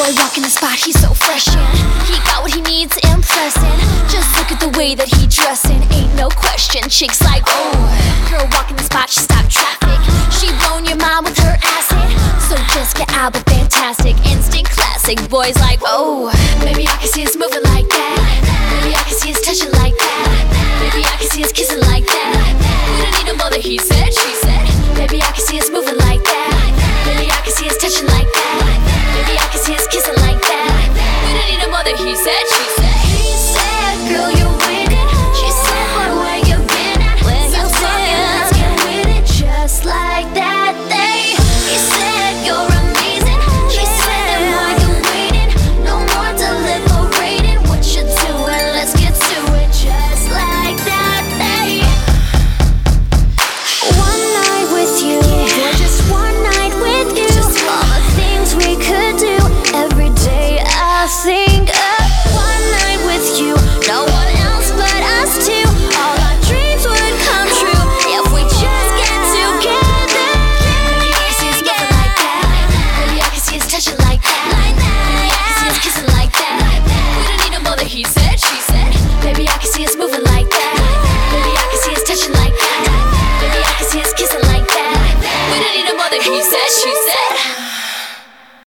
boy walking the spot, he's so fresh and he got what he needs, impressing. Just look at the way that he dressing, ain't no question. Chicks like, oh, girl walking the spot, she stopped traffic. She blown your mind with her acid. So Jessica Alba, fantastic, instant classic. Boys like, oh, maybe I can see us moving like that. Maybe I can see us touching like that. Maybe I can see us kissing like that. We don't need no more than he said, she said. Maybe I can